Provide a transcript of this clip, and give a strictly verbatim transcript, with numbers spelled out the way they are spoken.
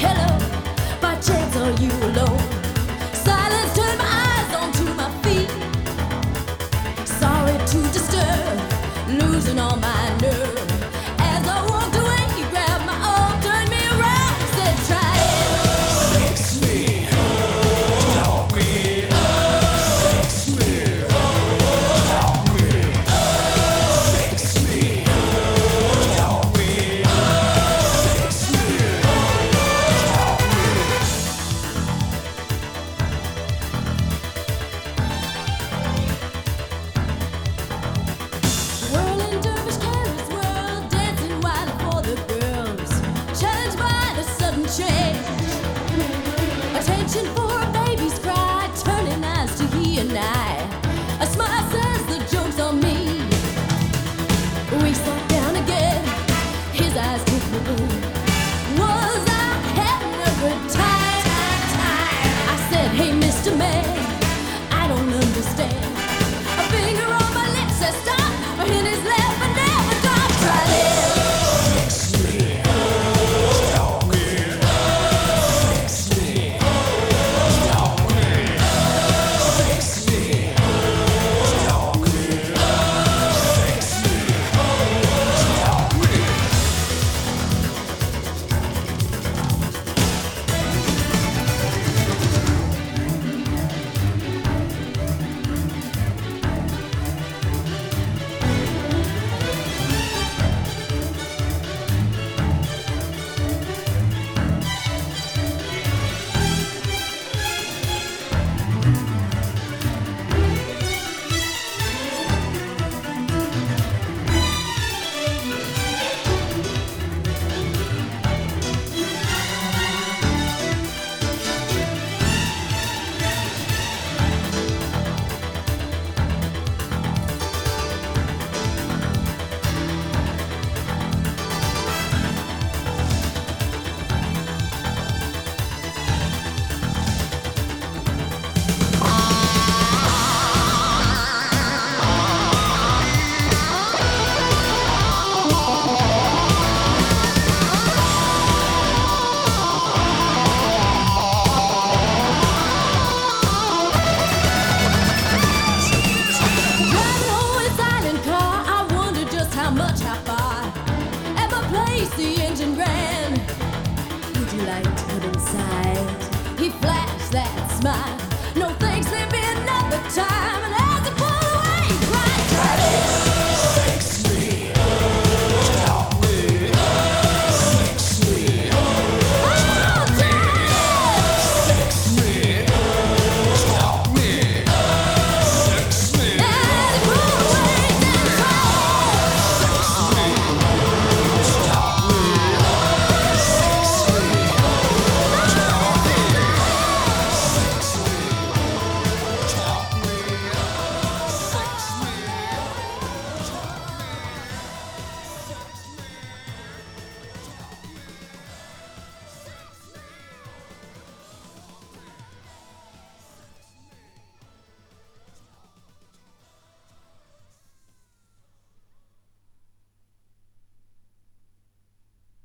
Hello, by chance are you alone? Silence turned my eyes onto my feet. Sorry to disturb, losing all my nerve. As I walked away, he grabbed my arm, turned me around, said, "Try it." Fix me, help me, fix me, help me, fix me, help me, fix me, help Whirling dervish carrots whirl, dancing wild for the girls, challenged by the sudden change. Attention for a baby's cry, turning eyes to he and I. A smile says the joke's on me. We sat down again, his eyes took me in. Was I having a good time? I said, "Hey, Mister Man, I don't understand." A finger on my lips says stop, or hit his left but never stop. Try this. fix me, help me, fix me, help me, fix me, help me, fix me, help me. Driving home in a silent car, I wonder just how much, how far. At my place, the engine ran. Would you like to come inside? He flashed that